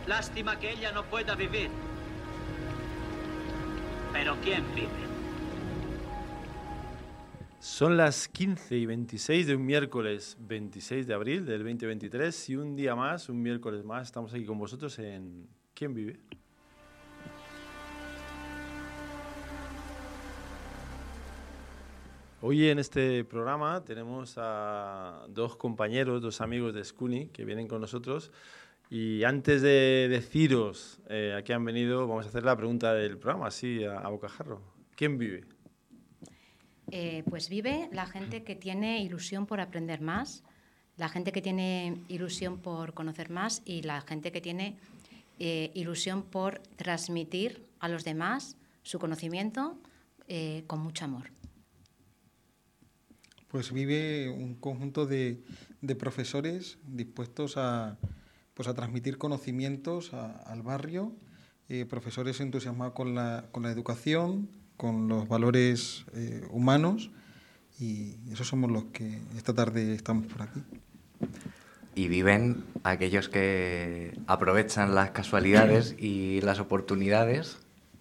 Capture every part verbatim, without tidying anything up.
Lástima que ella no pueda vivir. Pero ¿quién vive? Son las quince y veintiséis de un miércoles veintiséis de abril del veinte veintitrés y un día más, un miércoles más, estamos aquí con vosotros en ¿Quién vive? Hoy en este programa tenemos a dos compañeros, dos amigos de Scuni que vienen con nosotros y antes de deciros eh, a qué han venido vamos a hacer la pregunta del programa, así a, a bocajarro. ¿Quién vive? Eh, pues vive la gente que tiene ilusión por aprender más, la gente que tiene ilusión por conocer más y la gente que tiene eh, ilusión por transmitir a los demás su conocimiento eh, con mucho amor. Pues vive un conjunto de, de profesores dispuestos a, pues a transmitir conocimientos a, al barrio, eh, profesores entusiasmados con la, con la educación, con los valores eh, humanos, y esos somos los que esta tarde estamos por aquí. Y viven aquellos que aprovechan las casualidades y las oportunidades,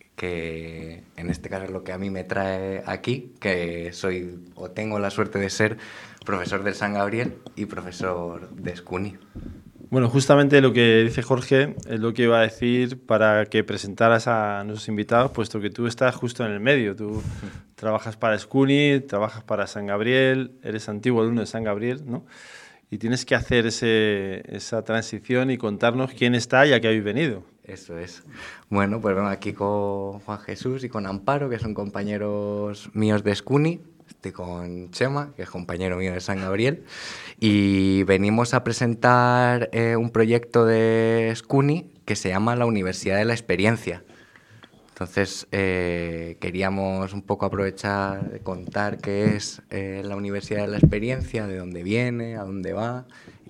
que en este caso es lo que a mí me trae aquí, que soy o tengo la suerte de ser profesor del San Gabriel y profesor de Scuni. Bueno, justamente lo que dice Jorge es lo que iba a decir para que presentaras a nuestros invitados, puesto que tú estás justo en el medio. Tú trabajas para Scuni, trabajas para San Gabriel, eres antiguo alumno de San Gabriel, ¿no? Y tienes que hacer ese, esa transición y contarnos quién está y a qué habéis venido. Eso es. Bueno, pues vengo aquí con Juan Jesús y con Amparo, que son compañeros míos de Scuni. Estoy con Chema, que es compañero mío de San Gabriel. Y venimos a presentar eh, un proyecto de Scuni que se llama la Universidad de la Experiencia. Entonces, eh, queríamos un poco aprovechar de contar qué es eh, la Universidad de la Experiencia, de dónde viene, a dónde va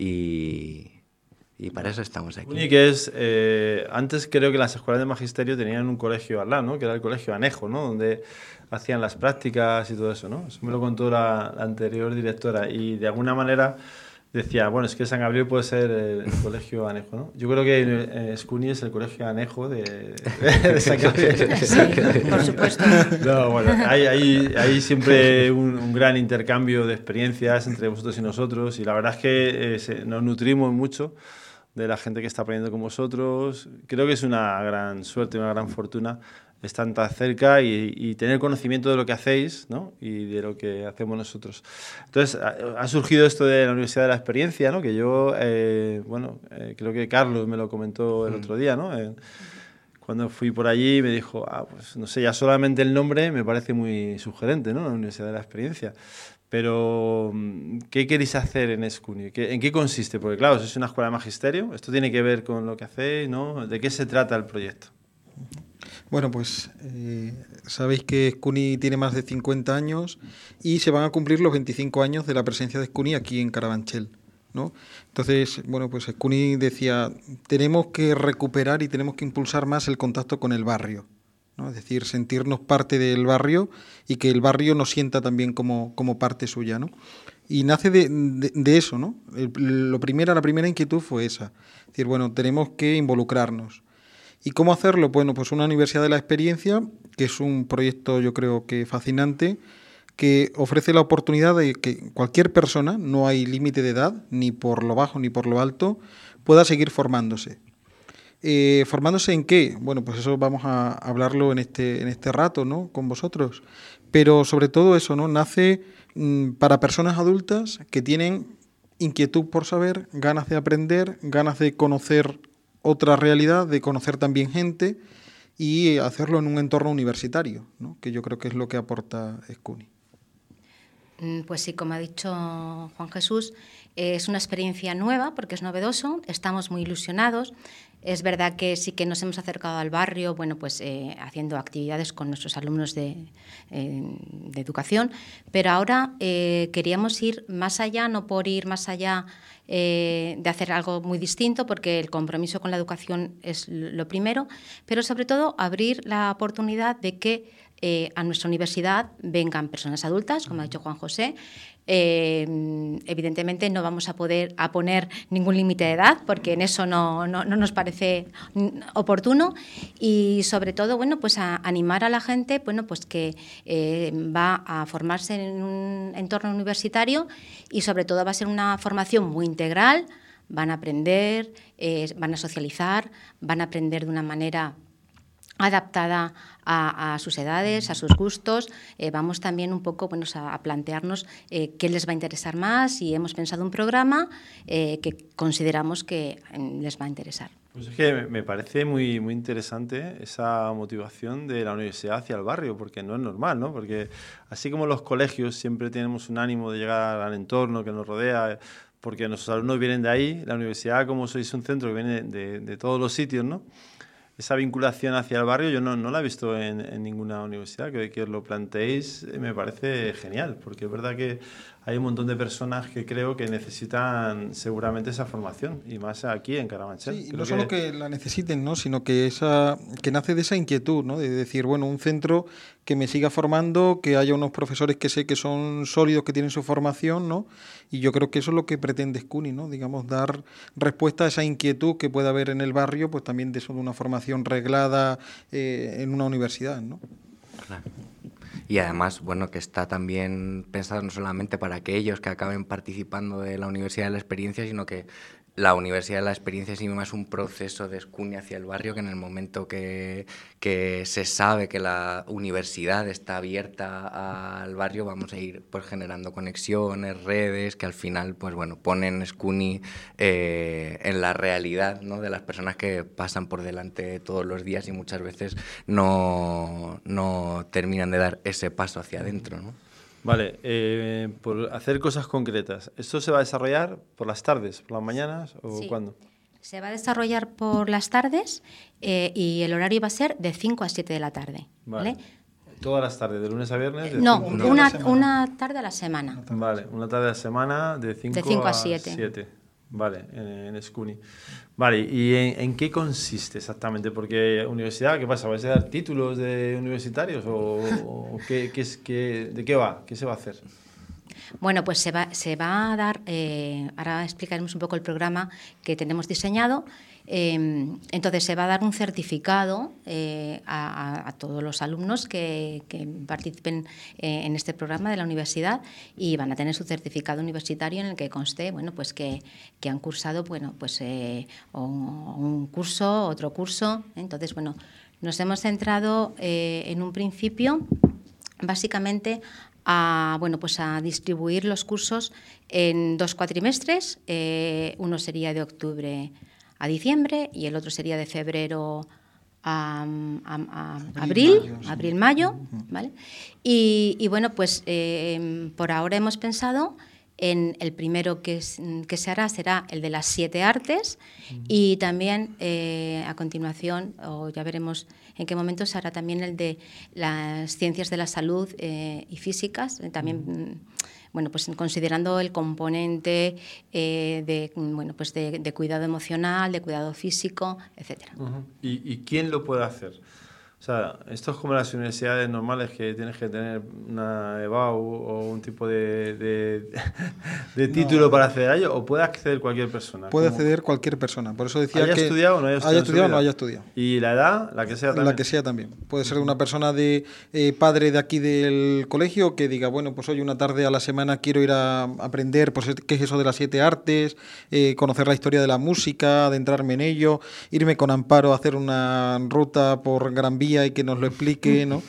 y... Y para eso estamos aquí. Scuni, que es, eh, antes creo que las escuelas de magisterio tenían un colegio al lado, ¿no? Que era el colegio Anejo, ¿no? Donde hacían las prácticas y todo eso, ¿no? Eso me lo contó la, la anterior directora y de alguna manera decía, bueno, es que San Gabriel puede ser el, el colegio Anejo, ¿no? Yo creo que eh, Scuni es el colegio Anejo de, de, de San Gabriel. Sí, por supuesto. No, bueno, hay, hay, hay siempre un, un gran intercambio de experiencias entre vosotros y nosotros y la verdad es que eh, se, nos nutrimos mucho de la gente que está aprendiendo con vosotros. Creo que es una gran suerte, una gran fortuna estar tan cerca y, y tener conocimiento de lo que hacéis, ¿no? Y de lo que hacemos nosotros. Entonces, ha, ha surgido esto de la Universidad de la Experiencia, ¿no? Que yo, eh, bueno, eh, creo que Carlos me lo comentó el otro día, ¿no? Eh, cuando fui por allí me dijo, ah, pues no sé, ya solamente el nombre me parece muy sugerente, ¿no? La Universidad de la Experiencia. Pero, ¿qué queréis hacer en Scuni? ¿En qué consiste? Porque, claro, es una escuela de magisterio. ¿Esto tiene que ver con lo que hacéis, no? ¿De qué se trata el proyecto? Bueno, pues eh, sabéis que Scuni tiene más de cincuenta años y se van a cumplir los veinticinco años de la presencia de Scuni aquí en Carabanchel, ¿no? Entonces, bueno, pues Scuni decía, tenemos que recuperar y tenemos que impulsar más el contacto con el barrio, ¿no? Es decir, sentirnos parte del barrio y que el barrio nos sienta también como, como parte suya, ¿no? Y nace de, de, de eso, ¿no? El, lo primera, la primera inquietud fue esa. Es decir, bueno, tenemos que involucrarnos. ¿Y cómo hacerlo? Bueno, pues una Universidad de la Experiencia, que es un proyecto yo creo que fascinante, que ofrece la oportunidad de que cualquier persona, no hay límite de edad, ni por lo bajo ni por lo alto, pueda seguir formándose. Eh, ¿Formándose en qué? Bueno, pues eso vamos a hablarlo en este, en este rato, ¿no? Con vosotros. Pero sobre todo eso, ¿no? Nace mmm, para personas adultas que tienen inquietud por saber, ganas de aprender, ganas de conocer otra realidad, de conocer también gente y hacerlo en un entorno universitario, ¿no? Que yo creo que es lo que aporta Scuni. Pues sí, como ha dicho Juan Jesús, es una experiencia nueva porque es novedoso, estamos muy ilusionados. Es verdad que sí que nos hemos acercado al barrio, bueno, pues eh, haciendo actividades con nuestros alumnos de, eh, de educación, pero ahora eh, queríamos ir más allá, no por ir más allá eh, de hacer algo muy distinto, porque el compromiso con la educación es lo primero, pero sobre todo abrir la oportunidad de que eh, a nuestra universidad vengan personas adultas, como ha dicho Juan José, Eh, evidentemente no vamos a poder a poner ningún límite de edad porque en eso no, no, no nos parece oportuno y sobre todo bueno pues a animar a la gente bueno pues que eh, va a formarse en un entorno universitario y sobre todo va a ser una formación muy integral, van a aprender, eh, van a socializar, van a aprender de una manera adaptada a, a sus edades, a sus gustos. Eh, vamos también un poco bueno, a, a plantearnos eh, qué les va a interesar más y hemos pensado un programa eh, que consideramos que les va a interesar. Pues es que me parece muy, muy interesante esa motivación de la universidad hacia el barrio, porque no es normal, ¿no? Porque así como los colegios siempre tenemos un ánimo de llegar al entorno que nos rodea, porque nuestros alumnos vienen de ahí, la universidad, como sois un centro que viene de, de todos los sitios, ¿no? Esa vinculación hacia el barrio yo no, no la he visto en, en ninguna universidad. Que, que os lo planteéis me parece genial, porque es verdad que hay un montón de personas que creo que necesitan seguramente esa formación, y más aquí en Carabanchel. Sí, creo no solo que... que la necesiten, ¿no? Sino que, esa, que nace de esa inquietud, ¿no? De decir, bueno, un centro que me siga formando, que haya unos profesores que sé que son sólidos, que tienen su formación, ¿no? Y yo creo que eso es lo que pretende SCUNY, ¿no? Digamos, dar respuesta a esa inquietud que puede haber en el barrio, pues también de eso de una formación reglada eh, en una universidad, ¿no? Claro. Y además, bueno, que está también pensado no solamente para aquellos que acaben participando de la Universidad de la Experiencia, sino que la Universidad de la Experiencia sí misma es un proceso de SCUNY hacia el barrio, que en el momento que, que se sabe que la universidad está abierta al barrio, vamos a ir pues generando conexiones, redes, que al final pues bueno ponen SCUNY eh, en la realidad, ¿no? De las personas que pasan por delante todos los días y muchas veces no, no terminan de dar ese paso hacia adentro, ¿no? Vale, eh, por hacer cosas concretas. ¿Esto se va a desarrollar por las tardes, por las mañanas o sí. cuándo? Se va a desarrollar por las tardes eh, y el horario va a ser de cinco a siete de la tarde. ¿Vale? ¿Vale? ¿Todas las tardes, de lunes a viernes? De no, cinco... una, una tarde a la semana. Vale, una tarde a la semana de cinco a siete. Vale, en, en SCUNY. Vale, ¿y en, en qué consiste exactamente? Porque universidad, ¿qué pasa? ¿Vais a dar títulos de universitarios o, o qué, qué es, qué, de qué va? ¿Qué se va a hacer? Bueno, pues se va, se va a dar, eh, ahora explicaremos un poco el programa que tenemos diseñado. Eh, entonces se va a dar un certificado eh, a, a todos los alumnos que, que participen eh, en este programa de la universidad y van a tener su certificado universitario en el que conste, bueno, pues que, que han cursado, bueno, pues eh, un, un curso, otro curso. Entonces, bueno, nos hemos centrado eh, en un principio, básicamente, a, bueno, pues a distribuir los cursos en dos cuatrimestres. Eh, uno sería de octubre a diciembre y el otro sería de febrero a, a, a abril, abril, mayo, sí. abril, mayo, uh-huh. ¿Vale? Y, y bueno, pues eh, por ahora hemos pensado en el primero que, es, que se hará será el de las siete artes uh-huh. Y también eh, a continuación, o ya veremos en qué momento, se hará también el de las ciencias de la salud eh, y físicas, también... Uh-huh. Bueno, pues considerando el componente eh, de, bueno, pues de, de cuidado emocional, de cuidado físico, etcétera. Uh-huh. ¿Y, ¿Y quién lo puede hacer? O sea, esto es como las universidades normales que tienes que tener una E B A U o un tipo de, de, de título no, para acceder a ello, o puede acceder cualquier persona. Puede acceder cualquier persona. Por eso decía ¿Haya que estudiado o no haya estudiado? Haya estudiado o no haya estudiado. ¿Y la edad? La que sea también. La que sea también. Puede ser una persona de eh, padre de aquí del colegio que diga, bueno, pues hoy una tarde a la semana quiero ir a aprender pues, qué es eso de las siete artes, eh, conocer la historia de la música, adentrarme en ello, irme con Amparo a hacer una ruta por Gran Vía y que nos lo explique, ¿no?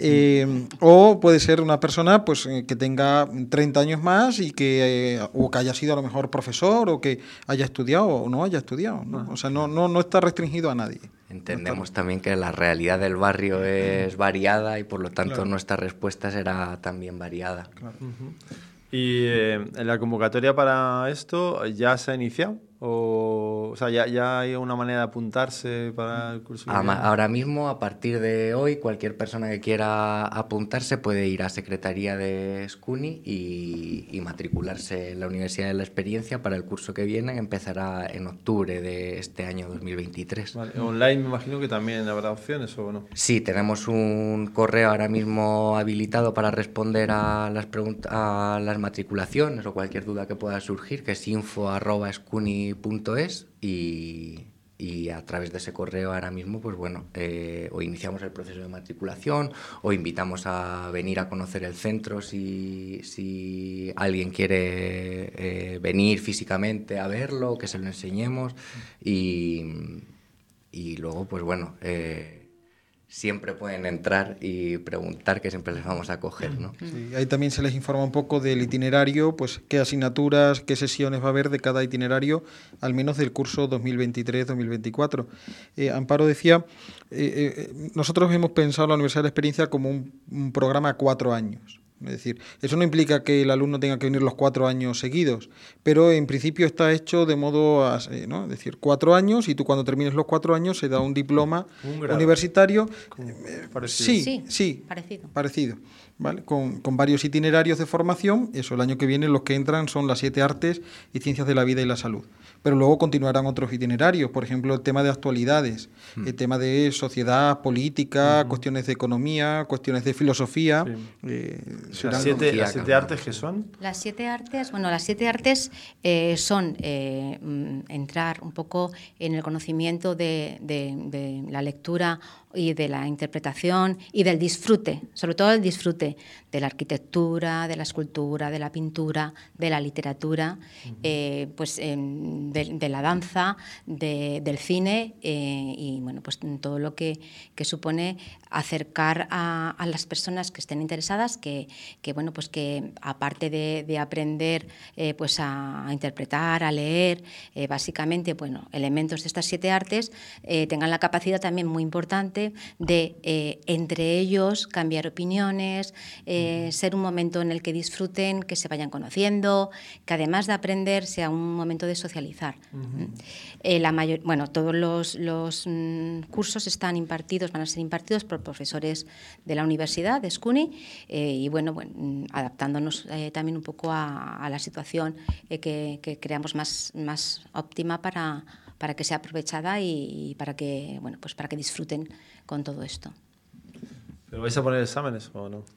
Eh, o puede ser una persona pues que tenga treinta años más y que eh, o que haya sido a lo mejor profesor o que haya estudiado o no haya estudiado, ¿no? O sea, no, no, no está restringido a nadie. Entendemos también que la realidad del barrio es variada y por lo tanto claro. Nuestra respuesta será también variada. Claro. Uh-huh. ¿Y eh, la convocatoria para esto ya se ha iniciado? ¿O O sea, ¿ya, ya hay una manera de apuntarse para el curso? Ama- Ahora mismo, a partir de hoy, cualquier persona que quiera apuntarse puede ir a Secretaría de SCUNY y, y matricularse en la Universidad de la Experiencia para el curso que viene, que empezará en octubre de este año dos mil veintitrés. Vale. Online me imagino que también habrá opciones, ¿o no? Sí, tenemos un correo ahora mismo habilitado para responder a las, pregunt- a las matriculaciones o cualquier duda que pueda surgir, que es info arroba scuni punto es, y, y a través de ese correo ahora mismo, pues bueno, eh, o iniciamos el proceso de matriculación o invitamos a venir a conocer el centro si, si alguien quiere eh, venir físicamente a verlo, que se lo enseñemos y, y luego, pues bueno... Eh, siempre pueden entrar y preguntar, que siempre les vamos a coger, ¿no? Sí, ahí también se les informa un poco del itinerario, pues qué asignaturas, qué sesiones va a haber de cada itinerario, al menos del curso dos mil veintitrés dos mil veinticuatro. Eh, Amparo decía, eh, eh, nosotros hemos pensado la Universidad de la Experiencia como un, un programa a cuatro años. Es decir, eso no implica que el alumno tenga que venir los cuatro años seguidos, pero en principio está hecho de modo, a, ¿no? Es decir, cuatro años y tú cuando termines los cuatro años se da un diploma un universitario. Eh, parecido. Sí, Sí, sí, parecido. parecido, ¿vale? Con, con varios itinerarios de formación. Eso, el año que viene los que entran son las siete artes y ciencias de la vida y la salud. Pero luego continuarán otros itinerarios, por ejemplo, el tema de actualidades, mm. el tema de sociedad, política, uh-huh. cuestiones de economía, cuestiones de filosofía. Sí. Eh, ¿Las siete, las siete artes qué son? Las siete artes, bueno, las siete artes eh, son eh, entrar un poco en el conocimiento de, de, de la lectura y de la interpretación y del disfrute, sobre todo el disfrute de la arquitectura, de la escultura, de la pintura, de la literatura, uh-huh. eh, pues eh, de, de la danza, de, del cine eh, y bueno, pues todo lo que, que supone acercar a, a las personas que estén interesadas, que, que bueno, pues que aparte de, de aprender eh, pues a, a interpretar, a leer, eh, básicamente, bueno, elementos de estas siete artes, eh, tengan la capacidad también muy importante de eh, entre ellos cambiar opiniones, eh, ser un momento en el que disfruten, que se vayan conociendo, que además de aprender sea un momento de socializar. Uh-huh. eh, la mayor, bueno, todos los, los mm, cursos están impartidos, van a ser impartidos por profesores de la universidad, de SCUNY, eh, y bueno, bueno, adaptándonos eh, también un poco a, a la situación eh, que, que creamos más, más óptima para, para que sea aprovechada y, y para que, bueno, pues para que disfruten con todo esto. ¿Pero vais a poner exámenes o no?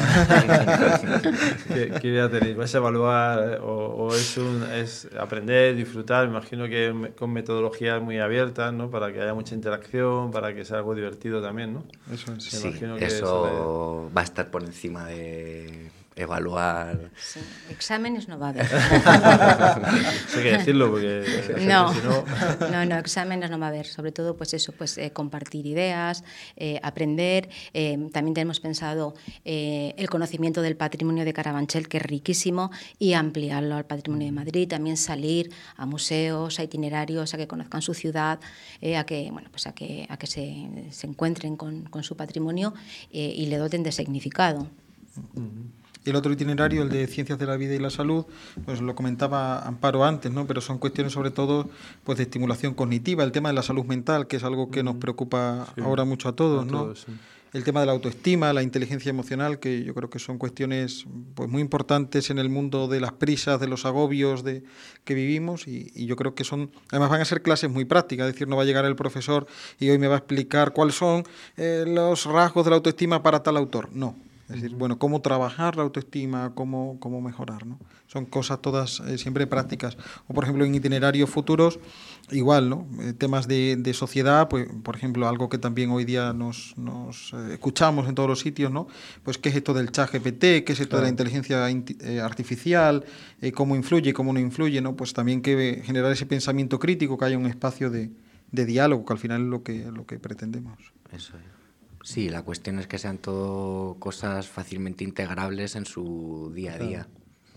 ¿Qué, ¿Qué idea tenéis? ¿Vais a evaluar o, o es, un, es aprender, disfrutar? Me imagino que con metodologías muy abiertas, ¿no? Para que haya mucha interacción, para que sea algo divertido también, ¿no? Eso es. Sí, eso, eso de... va a estar por encima de evaluar. Sí, exámenes no va a haber. Eso hay que decirlo porque no, si no... no, no, exámenes no va a haber. Sobre todo, pues eso, pues eh, compartir ideas, eh, aprender. Eh, también tenemos pensado eh, el conocimiento del patrimonio de Carabanchel, que es riquísimo, y ampliarlo al patrimonio de Madrid. También salir a museos, a itinerarios, a que conozcan su ciudad, eh, a que, bueno, pues a que, a que se, se encuentren con, con su patrimonio eh, y le doten de significado. Uh-huh. El otro itinerario, el de Ciencias de la Vida y la Salud, pues lo comentaba Amparo antes, ¿no? Pero son cuestiones sobre todo pues de estimulación cognitiva, el tema de la salud mental, que es algo que nos preocupa sí, ahora mucho a todos, a ¿no? Todos, sí. El tema de la autoestima, la inteligencia emocional, que yo creo que son cuestiones pues muy importantes en el mundo de las prisas, de los agobios de, que vivimos y, y yo creo que son, además van a ser clases muy prácticas, es decir, no va a llegar el profesor y hoy me va a explicar cuáles son eh, los rasgos de la autoestima para tal autor, no. Es decir, bueno, cómo trabajar la autoestima, cómo, cómo mejorar, ¿no? Son cosas todas eh, siempre prácticas. O, por ejemplo, en itinerarios futuros, igual, ¿no? Eh, temas de, de sociedad, pues, por ejemplo, algo que también hoy día nos, nos eh, escuchamos en todos los sitios, ¿no? Pues, ¿qué es esto del chat G P T? ¿Qué es esto claro. de la inteligencia eh, artificial? Eh, ¿Cómo influye y cómo no influye? ¿No? Pues también que generar ese pensamiento crítico, que haya un espacio de, de diálogo, que al final es lo que, lo que pretendemos. Eso es. Sí, la cuestión es que sean todo cosas fácilmente integrables en su día a día.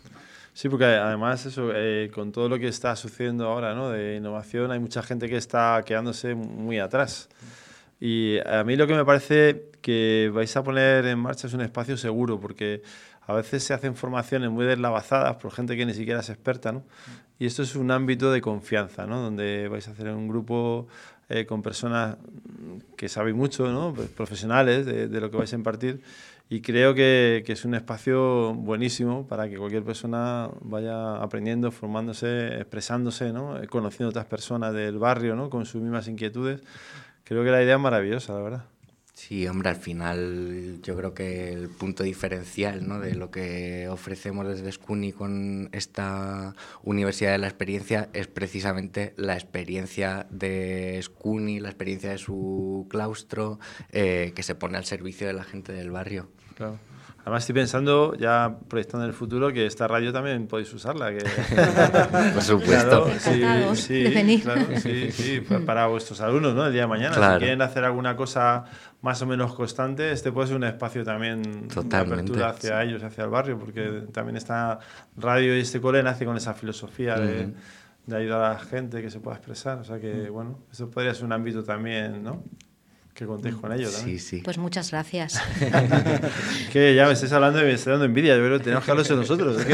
Sí, porque además eso, eh, con todo lo que está sucediendo ahora, ¿no? De innovación, hay mucha gente que está quedándose muy atrás. Y a mí lo que me parece que vais a poner en marcha es un espacio seguro, porque a veces se hacen formaciones muy deslavazadas por gente que ni siquiera es experta, ¿no? Y esto es un ámbito de confianza, ¿no? Donde vais a hacer un grupo eh, con personas que sabéis mucho, ¿no? Pues profesionales de, de lo que vais a impartir. Y creo que, que es un espacio buenísimo para que cualquier persona vaya aprendiendo, formándose, expresándose, ¿no? Conociendo a otras personas del barrio, ¿no? Con sus mismas inquietudes. Creo que la idea es maravillosa, la verdad. Sí, hombre, al final yo creo que el punto diferencial, ¿no?, de lo que ofrecemos desde SCUNY con esta Universidad de la Experiencia es precisamente la experiencia de SCUNY, la experiencia de su claustro, eh, que se pone al servicio de la gente del barrio. Claro. Además estoy pensando, ya proyectando en el futuro, que esta radio también podéis usarla. Que... Por supuesto. Claro, sí, sí, de venir. claro, sí, sí, para vuestros alumnos, ¿no? El día de mañana. Claro. Si quieren hacer alguna cosa más o menos constante, este puede ser un espacio también Totalmente, de apertura hacia sí. ellos, hacia el barrio, porque también esta radio y este cole nace con esa filosofía mm. de, de ayudar a la gente que se pueda expresar. O sea que, bueno, eso podría ser un ámbito también, ¿no?, que contéis con ellos también. Sí, sí. Pues muchas gracias. Que ya me estáis hablando y me estáis dando envidia. Yo creo que tenemos que hablarse nosotros. Es que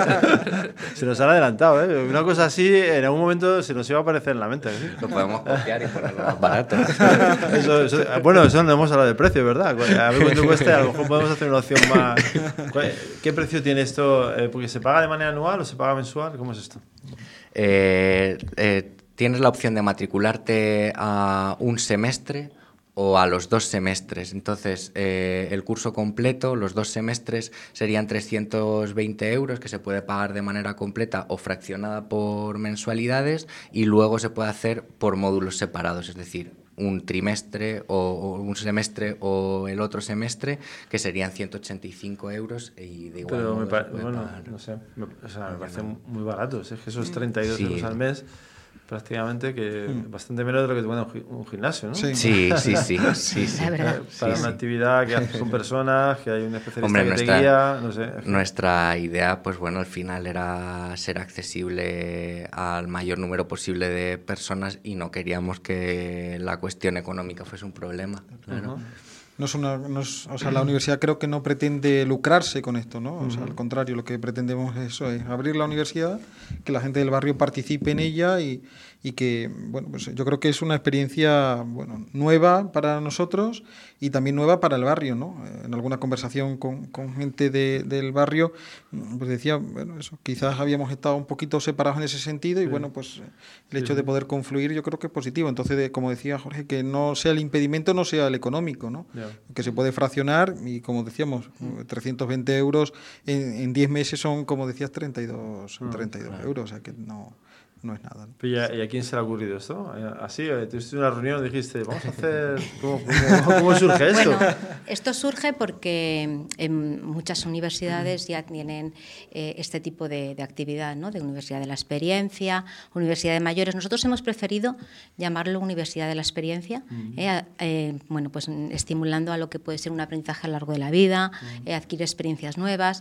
se nos han adelantado, ¿eh? Una cosa así, en algún momento se nos iba a aparecer en la mente. ¿Sí? Lo podemos copiar y ponerlo más barato. Eso, eso, bueno, eso no hemos hablado del precio, ¿verdad? A ver cuánto cuesta, a lo mejor podemos hacer una opción más. ¿Qué precio tiene esto? ¿Porque se paga de manera anual o se paga mensual? ¿Cómo es esto? Eh, eh, tienes la opción de matricularte a un semestre o a los dos semestres. Entonces, eh, el curso completo, los dos semestres, serían trescientos veinte euros, que se puede pagar de manera completa o fraccionada por mensualidades, y luego se puede hacer por módulos separados, es decir, un trimestre o, o un semestre o el otro semestre, que serían ciento ochenta y cinco euros, y de igual Pero modo me, pa- se puede bueno, pagar. no sé, me, o sea, me parece muy barato. Es que esos treinta y dos Sí. euros al mes, prácticamente, que mm. bastante menos de lo que te cuesta un gimnasio, ¿no? Sí, sí, sí, sí, sí, sí. La verdad. Para Sí, una sí. actividad que haces con personas, que hay un especialista Hombre, que nuestra, te guía, no sé. nuestra idea, pues bueno, al final era ser accesible al mayor número posible de personas, y no queríamos que la cuestión económica fuese un problema. Claro. Uh-huh. No es una, no es, o sea, la universidad creo que no pretende lucrarse con esto, ¿no? O sea, al contrario, lo que pretendemos es eso, es abrir la universidad, que la gente del barrio participe en ella y, y que, bueno, pues yo creo que es una experiencia, bueno, nueva para nosotros y también nueva para el barrio, ¿no? En alguna conversación con, con gente de, del barrio, pues decía, bueno, eso, quizás habíamos estado un poquito separados en ese sentido y, sí. bueno, pues el hecho sí. de poder confluir yo creo que es positivo. Entonces, de, como decía Jorge, que no sea el impedimento, no sea el económico, ¿no? Yeah. Que se puede fraccionar y, como decíamos, trescientos veinte euros en, en diez meses son, como decías, treinta y dos, mm, treinta y dos claro. euros, o sea que no... no es nada. ¿Y a, ¿Y a quién se le ha ocurrido esto? Así, tuviste una reunión y dijiste, vamos a hacer... ¿Cómo, cómo, cómo surge esto? Bueno, esto surge porque en muchas universidades ya tienen eh, este tipo de, de actividad, ¿no? De Universidad de la Experiencia, Universidad de Mayores. Nosotros hemos preferido llamarlo Universidad de la Experiencia, uh-huh. eh, eh, bueno, pues estimulando a lo que puede ser un aprendizaje a lo largo de la vida, uh-huh. eh, adquirir experiencias nuevas,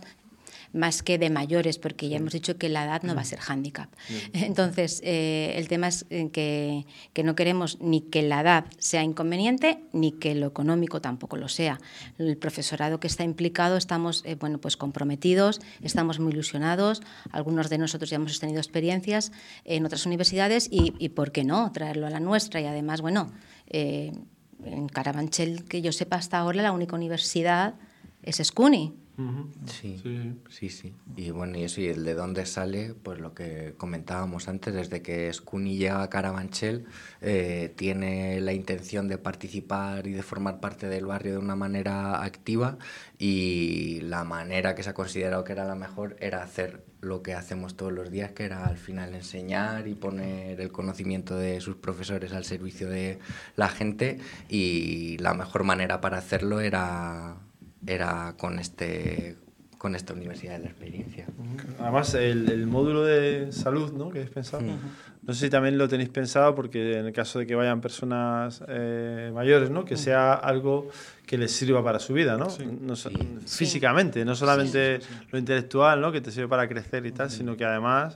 más que de mayores, porque ya hemos dicho que la edad no va a ser hándicap. Entonces, eh, el tema es que, que no queremos ni que la edad sea inconveniente, ni que lo económico tampoco lo sea. El profesorado que está implicado, estamos eh, bueno, pues comprometidos, estamos muy ilusionados, algunos de nosotros ya hemos tenido experiencias en otras universidades y, y ¿por qué no?, traerlo a la nuestra. Y además, bueno, eh, en Carabanchel, que yo sepa hasta ahora, la única universidad es SCUNY. Uh-huh. Sí, sí, sí, sí. Y bueno, y eso, y el de dónde sale, pues lo que comentábamos antes, desde que SCUNY llega a Carabanchel, eh, tiene la intención de participar y de formar parte del barrio de una manera activa, y la manera que se ha considerado que era la mejor era hacer lo que hacemos todos los días, que era al final enseñar y poner el conocimiento de sus profesores al servicio de la gente, y la mejor manera para hacerlo era... era con este con esta Universidad de la Experiencia. Además, el, el módulo de salud, ¿no?, que habéis pensado, uh-huh. no sé si también lo tenéis pensado, porque en el caso de que vayan personas eh, mayores, ¿no?, que sea algo que les sirva para su vida, ¿no? Sí. no so- Sí. Físicamente, no solamente sí, sí, sí. lo intelectual, ¿no?, que te sirve para crecer y tal, sí. sino que además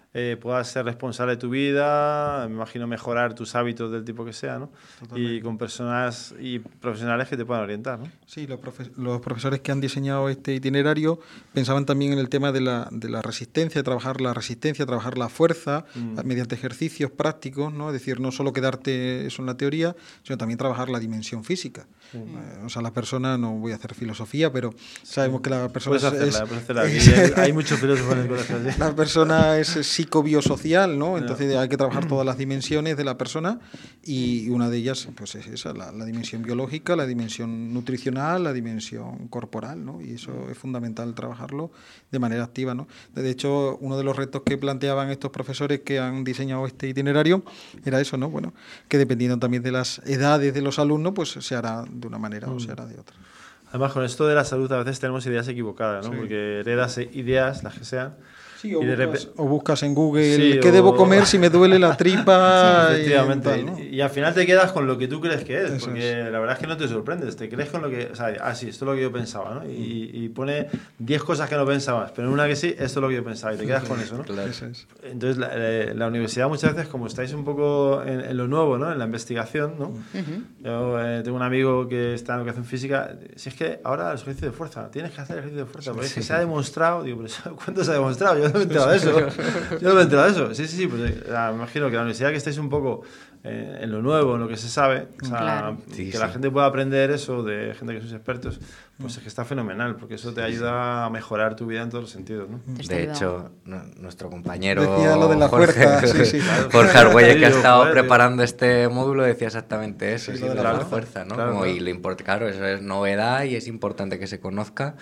eh, puedas ser responsable de tu vida, me imagino mejorar tus hábitos del tipo que sea, ¿no? Totalmente. Y con personas y profesionales que te puedan orientar, ¿no? Sí, los, profe los profesores que han diseñado este itinerario pensaban también en el tema de la, de la resistencia, trabajar la resistencia, trabajar la fuerza, mm. mediante ejercicios prácticos, ¿no? Es decir, no solo quedarte eso en la teoría, sino también trabajar la dimensión física. Sí. Eh, o sea, la persona, no voy a hacer filosofía, pero sabemos sí. que la persona puedes hacerla, es... Puedes hacerla. Es hay, hay muchos filósofos en el colegio. ¿Sí? La persona es psicobiosocial, ¿no? Entonces hay que trabajar todas las dimensiones de la persona y una de ellas pues es esa, la, la dimensión biológica, la dimensión nutricional, la dimensión corporal, ¿no? Y eso es fundamental trabajarlo de manera activa, ¿no? De hecho, uno de los retos que planteaban estos profesores que han diseñado este itinerario era eso, ¿no? Bueno, que dependiendo también de las edades de los alumnos, pues se hará de una manera mm. o se hará de otra. Además, con esto de la salud a veces tenemos ideas equivocadas, ¿no? Sí. Porque heredas ideas, las que sean. Sí, o, y de buscas, o buscas en Google sí, qué o... debo comer si me duele la tripa. Sí, efectivamente. Y, tal, ¿no? y al final te quedas con lo que tú crees que es, Eso porque es. La verdad es que no te sorprendes. Te crees con lo que. O sea, ah, sí, esto es lo que yo pensaba, ¿no? Y, y pone diez cosas que no pensabas, pero en una que sí, esto es lo que yo pensaba, y te quedas con eso, ¿no? Claro. Eso es. Entonces, la, la universidad muchas veces, como estáis un poco en, en lo nuevo, ¿no? En la investigación, ¿no? Uh-huh. Yo eh, tengo un amigo que está en educación física. Si es que ahora los ejercicios de fuerza, tienes que hacer ejercicios de fuerza, porque sí. es que se ha demostrado. Digo, pero ¿cuánto se ha demostrado? Yo no me he enterado de eso. Yo no me he enterado de eso. Sí, sí, sí. Pues, me imagino que la universidad que estáis un poco eh, en lo nuevo, en lo que se sabe, o sea, claro. sí, que sí. la gente pueda aprender eso de gente que sois expertos, pues es que está fenomenal, porque eso te ayuda a mejorar tu vida en todos los sentidos, ¿no? De hecho, no, nuestro compañero decía lo de la Jorge, fuerza, sí, sí. Jorge Argüelles, que ha Sí, estado joder, preparando este módulo, decía exactamente eso, Sí, sí, lo de de la, la la fuerza, ¿no? Claro, Como, claro. Y lo importa, claro, eso es novedad y es importante que se conozca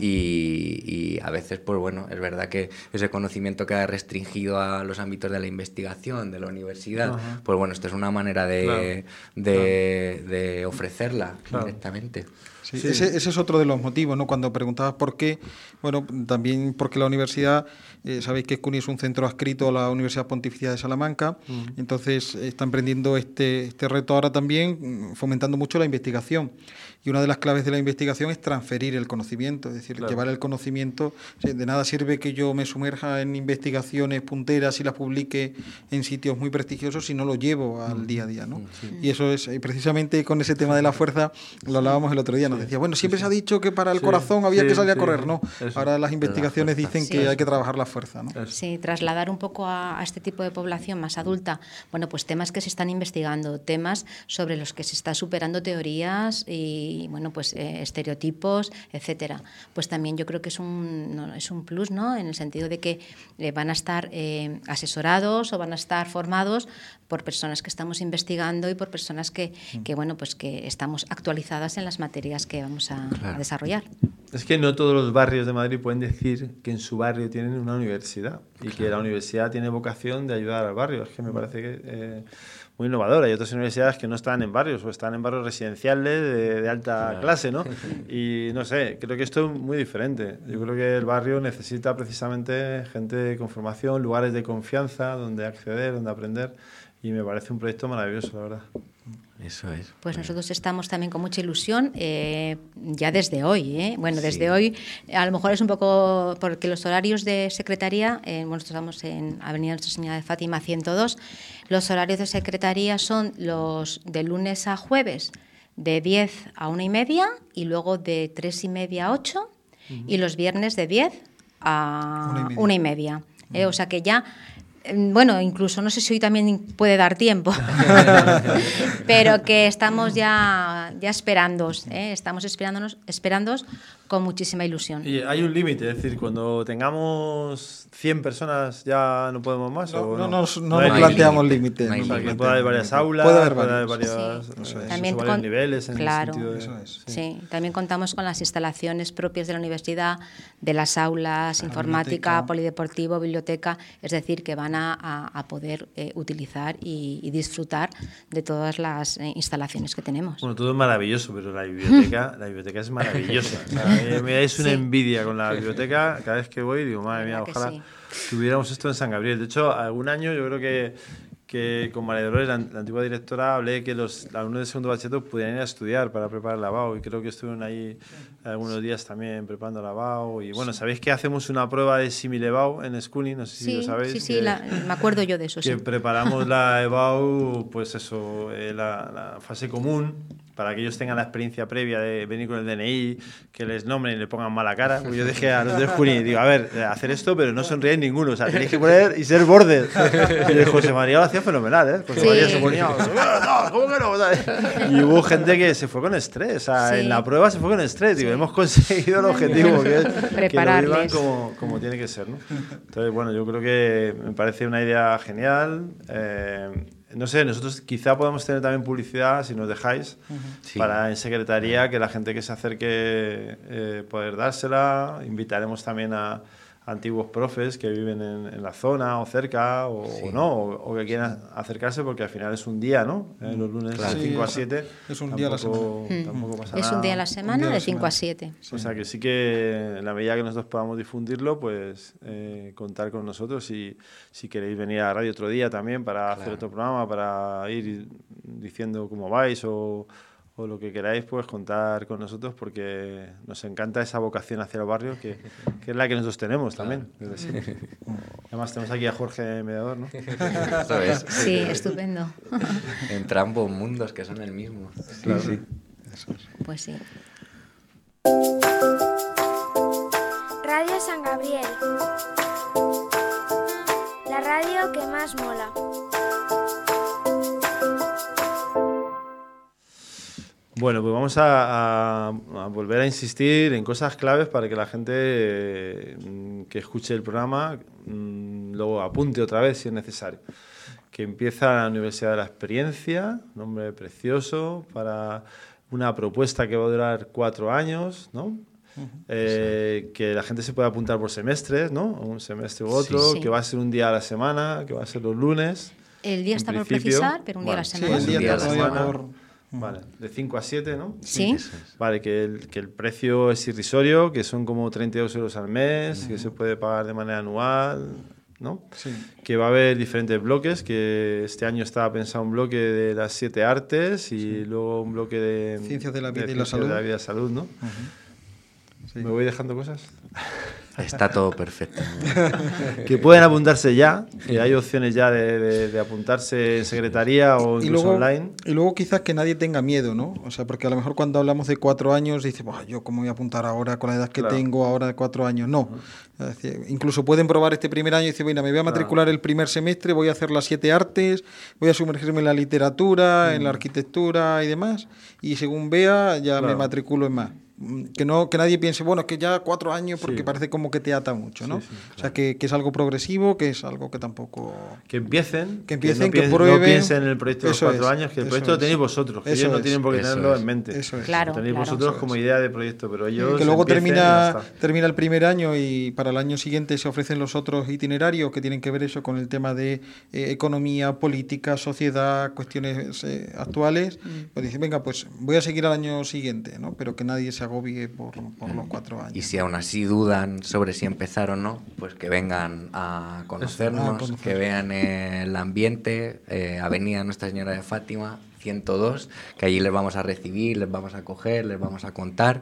y, y a veces, pues bueno, es verdad que ese conocimiento queda restringido a los ámbitos de la investigación, de la universidad, uh-huh. pues bueno, esto es una manera de, claro. de, claro. de ofrecerla claro. directamente. Sí, sí. Ese, ese es otro de los motivos, ¿no? Cuando preguntabas por qué, bueno, también porque la universidad, eh, sabéis que SCUNY es un centro adscrito a la Universidad Pontificia de Salamanca, uh-huh. entonces está emprendiendo este, este reto ahora también, fomentando mucho la investigación. Y una de las claves de la investigación es transferir el conocimiento, es decir, claro. llevar el conocimiento. De nada sirve que yo me sumerja en investigaciones punteras y las publique en sitios muy prestigiosos si no lo llevo al día a día, ¿no? Sí. Y eso es, precisamente con ese tema de la fuerza, lo hablábamos el otro día, nos decía, bueno, siempre sí, sí. se ha dicho que para el sí, corazón había sí, que salir a correr, sí, no. Eso. Ahora las investigaciones dicen sí. que hay que trabajar la fuerza, ¿no? Sí, trasladar un poco a, a este tipo de población más adulta, bueno, pues temas que se están investigando, temas sobre los que se está superando teorías y y bueno, pues eh, estereotipos, etcétera. Pues también yo creo que es un, no, es un plus, ¿no? En el sentido de que eh, van a estar eh, asesorados o van a estar formados por personas que estamos investigando y por personas que, que bueno, pues que estamos actualizadas en las materias que vamos a, claro. a desarrollar. Es que no todos los barrios de Madrid pueden decir que en su barrio tienen una universidad y claro. que la universidad tiene vocación de ayudar al barrio. Es que me parece que eh, muy innovadora. Hay otras universidades que no están en barrios o están en barrios residenciales de, de alta claro. clase, ¿no? Y no sé, creo que esto es muy diferente. Yo creo que el barrio necesita precisamente gente con formación, lugares de confianza donde acceder, donde aprender, y me parece un proyecto maravilloso, la verdad. Eso es. Pues nosotros estamos también con mucha ilusión, eh, ya desde hoy, ¿eh? Bueno, desde sí. hoy, a lo mejor es un poco porque los horarios de secretaría, eh, bueno, nosotros estamos en Avenida Nuestra Señora de Fátima ciento dos, los horarios de secretaría son los de lunes a jueves, de diez a una y media, y luego de tres y media a ocho, uh-huh. y los viernes de diez a una y media. Una y media. Uh-huh. Eh, o sea que ya... Bueno, incluso no sé si hoy también puede dar tiempo, pero que estamos ya, ya esperándos, ¿eh? Estamos esperándonos, esperándonos con muchísima ilusión. Y hay un límite, es decir, cuando tengamos cien personas ya no podemos más. No, ¿o no, no? nos, no, no nos planteamos límites. No, no, que puede haber varias aulas, puede haber, puede haber varios, varias, sí. eh, También varios con, niveles en claro, el sentido de, eso es. Sí. sí, también contamos con las instalaciones propias de la universidad, de las aulas, la informática, biblioteca. Polideportivo, biblioteca, es decir, que van a, a, a poder eh, utilizar y, y disfrutar de todas las eh, instalaciones que tenemos. Bueno, todo es maravilloso, pero la biblioteca, la biblioteca es maravillosa. O sea, me, me dais una sí. envidia con la biblioteca. Cada vez que voy digo, madre mía, ojalá sí. tuviéramos esto en San Gabriel. De hecho, algún año yo creo que, que con María Dolores, la, la antigua directora, hablé que los alumnos de segundo bachillerato pudieran ir a estudiar para preparar el lavabo, y creo que estuvieron ahí algunos días también preparando el lavabo. Y bueno, sabéis que hacemos una prueba de similevao en Scuni, no sé si sí, lo sabéis. Sí, sí, que, la, me acuerdo yo de eso. Que sí. preparamos la EBAU, pues eso, eh, la, la fase común, para que ellos tengan la experiencia previa de venir con el D N I, que les nombren y le pongan mala cara. Porque yo dije a los de Scuni, digo, a ver, hacer esto, pero no sonríen ninguno, o sea, tenéis que poner y ser bordes. Y José María lo hacía fenomenal, ¿eh? José Sí. María se ponía, no, ¿cómo que no? ¿Sabes? Y hubo gente que se fue con estrés, o sea, Sí. en la prueba se fue con estrés. Digo, hemos conseguido el objetivo, que es que lo vivan Prepararles. como, como tiene que ser, ¿no? Entonces, bueno, yo creo que me parece una idea genial. Eh, no sé, nosotros quizá podemos tener también publicidad, si nos dejáis, Sí. para en secretaría, que la gente que se acerque eh, poder dársela. Invitaremos también a antiguos profes que viven en, en la zona o cerca o, Sí. o no, o, o que quieran acercarse, porque al final es un día, ¿no? Eh, los lunes Claro. de Sí, cinco a es- siete. es un día a la tampoco- semana. tampoco pasa Es nada. un día a la Un día semana a la de cinco semana. a siete. O sea que sí que en la medida que nosotros podamos difundirlo, pues eh, contar con nosotros. Y si queréis venir a la radio otro día también para hacer Claro. otro programa, para ir diciendo cómo vais o, o lo que queráis, pues contar con nosotros, porque nos encanta esa vocación hacia el barrio, que, que es la que nosotros tenemos también, desde siempre. Además tenemos aquí a Jorge Mediador, ¿no? Eso es. Sí, estupendo. Entre ambos mundos, que son el mismo. Claro. Sí. Pues sí. Radio San Gabriel. La radio que más mola. Bueno, pues vamos a, a- a volver a insistir en cosas claves para que la gente eh, mm, que escuche el programa mm, lo apunte otra vez si es necesario. Que empieza la Universidad de la Experiencia, nombre precioso, para una propuesta que va a durar cuatro años, ¿no? Eh, que la gente se puede apuntar por semestres, ¿no? Un semestre u otro, Sí. que va a ser un día a la semana, que va a ser los lunes. El día En está por principio, precisar, pero un día a la vale, sí, semana. el Un día día a la todavía semana. por... Vale, de cinco a siete, ¿no? Sí. Eso es. Vale, que el, que el precio es irrisorio, que son como treinta y dos euros al mes, que se puede pagar de manera anual, ¿no? Sí. Que va a haber diferentes bloques, que este año estaba pensado un bloque de las siete artes y luego un bloque de... Ciencias de la vida y la ciencias salud. de la vida y salud, ¿no? Sí. ¿Me voy dejando cosas? Está todo perfecto. Que pueden apuntarse ya, que hay opciones ya de, de- de apuntarse en secretaría o Y incluso luego, online. y luego quizás que nadie tenga miedo, ¿no? O sea, porque a lo mejor cuando hablamos de cuatro años dice, "Buah, yo cómo voy a apuntar ahora con la edad que Claro. tengo ahora de cuatro años". No. Es decir, incluso pueden probar este primer año y decir, bueno, me voy a matricular el primer semestre, voy a hacer las siete artes, voy a sumergirme en la literatura, en la arquitectura y demás, y según vea ya me Claro. matriculo en más. Mm, Que no que nadie piense, bueno, es que ya cuatro años porque Sí. parece como que te ata mucho, ¿no? Sí, sí, O sea, que, que es algo progresivo, que es algo que tampoco... Que empiecen, Que empiecen, no, que piensen, no prueben. piensen en el proyecto de los Eso cuatro es, años, que el eso proyecto lo es. tenéis vosotros, que Eso ellos no es, tienen por qué eso tenerlo es, en mente. eso es. Claro, Lo tenéis claro. vosotros Eso como es. idea de proyecto, pero ellos Que luego empiecen y ya termina, está. termina el primer año y para el año siguiente se ofrecen los otros itinerarios que tienen que ver eso con el tema de eh, economía, política, sociedad, cuestiones eh, actuales. Pues dicen, venga, pues voy a seguir al año siguiente, ¿no? Pero que nadie se agobie por, por los cuatro años. Y si aún así dudan sobre si empezar o no, pues que vengan a conocernos, a conocer. que vean el ambiente, eh, Avenida Nuestra Señora de Fátima, ciento dos, que allí les vamos a recibir, les vamos a acoger, les vamos a contar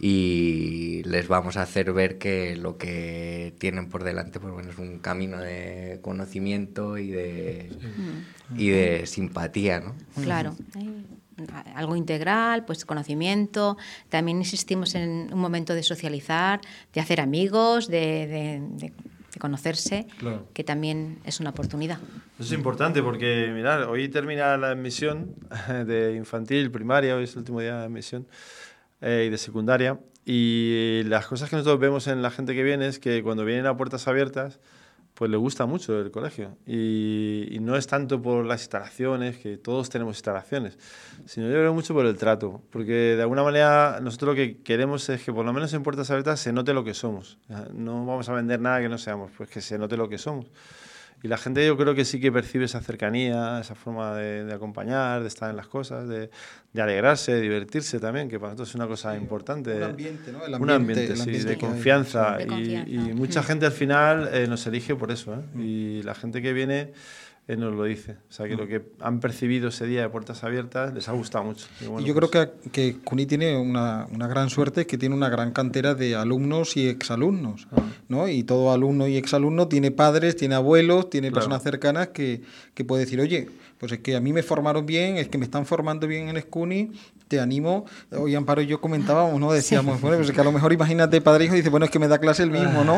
y les vamos a hacer ver que lo que tienen por delante, pues bueno, es un camino de conocimiento y de, y de simpatía, ¿no? Claro. eh, Algo integral, pues conocimiento. También insistimos en un momento de socializar, de hacer amigos, de, de- de- de conocerse, Claro. que también es una oportunidad. Eso es importante porque, mirad, hoy termina la admisión de infantil, primaria, hoy es el último día de admisión, eh, y de secundaria. Y las cosas que nosotros vemos en la gente que viene es que cuando vienen a puertas abiertas, pues le gusta mucho el colegio. Y, y no es tanto por las instalaciones, que todos tenemos instalaciones, sino yo creo mucho por el trato. Porque de alguna manera nosotros lo que queremos es que por lo menos en puertas abiertas se note lo que somos. No vamos a vender nada que no seamos, pues que se note lo que somos. Y la gente yo creo que sí que percibe esa cercanía, esa forma de, de acompañar, de estar en las cosas, de, de alegrarse, de divertirse también, que para nosotros es una cosa importante. Un ambiente, ¿no? El Un ambiente, ambiente, el sí, ambiente de que hay. confianza. De Y, confianza. y mucha gente al final eh, nos elige por eso. ¿eh? Y la gente que viene él nos lo dice. O sea, que lo que han percibido ese día de puertas abiertas les ha gustado mucho. Y, bueno, y yo pues, creo que, que CUNY tiene una, una gran suerte, que tiene una gran cantera de alumnos y exalumnos, Ah. ¿no? Y todo alumno y exalumno tiene padres, tiene abuelos, tiene Claro. personas cercanas que, que puede decir, oye, pues es que a mí me formaron bien, es que me están formando bien en el CUNY, te animo. Hoy Amparo y yo comentábamos, ¿no? Decíamos, bueno, pues es que a lo mejor imagínate padre e hijo y dice, bueno, es que me da clase el mismo, ¿no?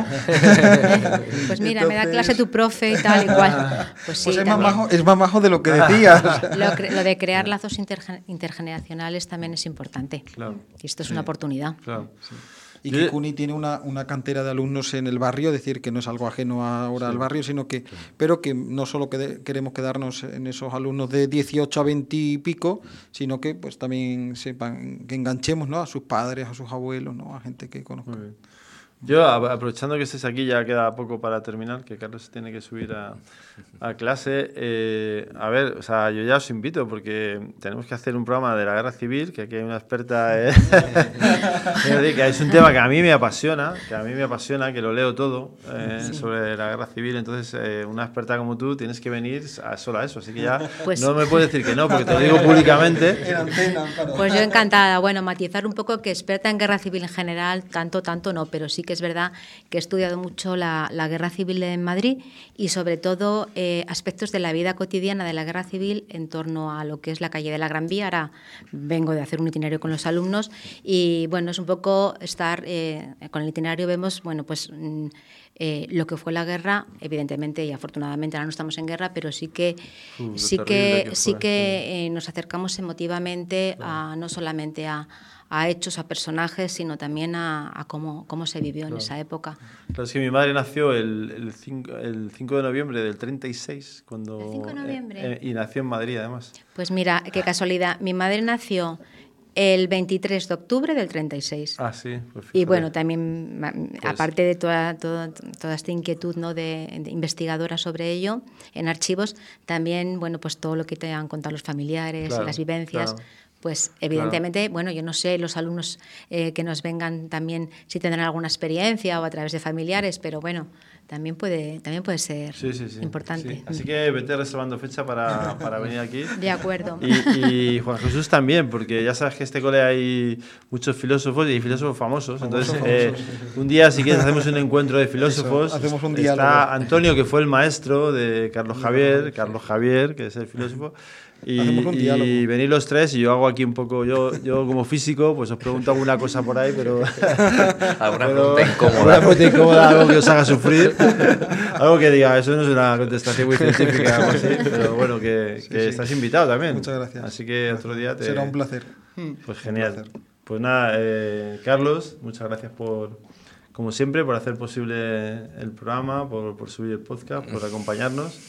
Pues mira, me da Entonces- clase tu profe y tal, igual. Pues sí, Pues es más, también. majo, es más majo de lo que decías. Lo, cre- lo de crear lazos interge- intergeneracionales también es importante. Claro. Y esto es una oportunidad. Claro. Y Yo- que CUNY tiene una, una cantera de alumnos en el barrio, es decir, que no es algo ajeno ahora al barrio, sino que, pero que no solo quede- queremos quedarnos en esos alumnos de dieciocho a veinte y pico, sino que pues también sepan, que enganchemos, ¿no? A sus padres, a sus abuelos, ¿no? A gente que conozca. Muy bien. Yo, a- aprovechando que estés aquí, ya queda poco para terminar, que Carlos tiene que subir a, a clase. Eh, a ver, o sea, yo ya os invito porque tenemos que hacer un programa de la guerra civil, que aquí hay una experta. Eh, es decir, que es un tema que a mí me apasiona, que a mí me apasiona, que lo leo todo eh, sobre la guerra civil. Entonces, eh, una experta como tú tienes que venir a, solo a eso. Así que ya Pues- no me puedes decir que no, porque te lo digo públicamente. En antena, Amparo. Pues yo encantada. Bueno, matizar un poco que experta en guerra civil en general, tanto, tanto no, pero sí que es verdad que he estudiado mucho la, la guerra civil en Madrid y sobre todo eh, aspectos de la vida cotidiana de la guerra civil en torno a lo que es la calle de la Gran Vía. Ahora vengo de hacer un itinerario con los alumnos y bueno, es un poco estar, eh, con el itinerario vemos, bueno, pues mm, eh, lo que fue la guerra, evidentemente y afortunadamente ahora no estamos en guerra, pero sí que, Uh, lo sí terrible que, que sí fue, que eh, nos acercamos emotivamente a no solamente a a hechos, a personajes, sino también a, a cómo, cómo se vivió en Claro. esa época. Claro, es que mi madre nació el, el, cinco, el cinco de noviembre del treinta y seis, cuando, ¿El cinco de noviembre? eh, y nació en Madrid, además. Pues mira, qué casualidad. Mi madre nació el veintitrés de octubre del treinta y seis. Ah, sí. Pues Y fíjate. bueno, también, ma- Pues- aparte de toda, toda, toda esta inquietud, ¿no? de, de investigadora sobre ello, en archivos, también, bueno, pues todo lo que te han contado los familiares, Claro, las vivencias. claro. Pues evidentemente, bueno, yo no sé, los alumnos eh, que nos vengan también si tendrán alguna experiencia o a través de familiares, pero bueno, también puede, también puede ser Sí, sí, sí. importante. Sí. Así que vete reservando fecha para, para venir aquí. De acuerdo. Y, y Juan Jesús también, porque ya sabes que en este cole hay muchos filósofos y filósofos famosos. Entonces, Famosos, eh, famosos. un día, si quieres, hacemos un encuentro de filósofos. Eso, hacemos un Está diálogo. Antonio, que fue el maestro de Carlos Javier, Carlos Javier, que es el filósofo. Y, Hacemos un y diálogo. venir los tres y yo hago aquí un poco, yo, yo como físico, pues os pregunto alguna cosa por ahí, pero... Alguna pero- pregunta incómoda. alguna pregunta incómoda, algo que os haga sufrir. Algo que diga, eso no es una contestación muy científica, algo así, pero bueno, que, Sí, que sí. estás invitado también. Muchas gracias. Así que otro día te... Será un placer. Pues genial. placer. Pues nada, eh, Carlos, muchas gracias por, como siempre, por hacer posible el programa, por, por subir el podcast, por acompañarnos.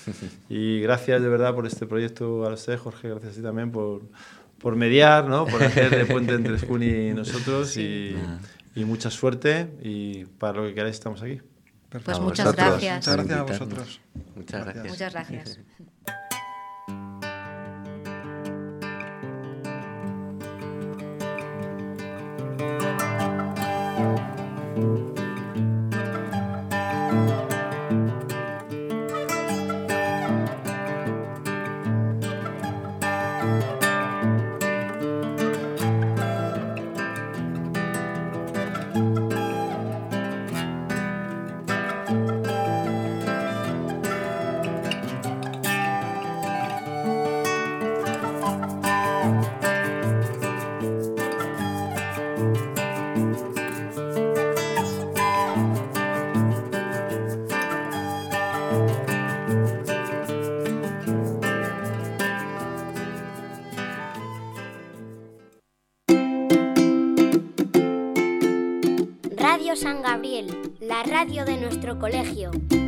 Y gracias de verdad por este proyecto a ustedes, Jorge, gracias a ti también por, por mediar, ¿no? Por hacer de puente entre Scuni y nosotros. Y, y mucha suerte y para lo que queráis estamos aquí. Pues A muchas vosotros. gracias. Muchas gracias a Invitarnos. vosotros. Muchas Gracias. gracias. Muchas gracias. Radio San Gabriel, la radio de nuestro colegio.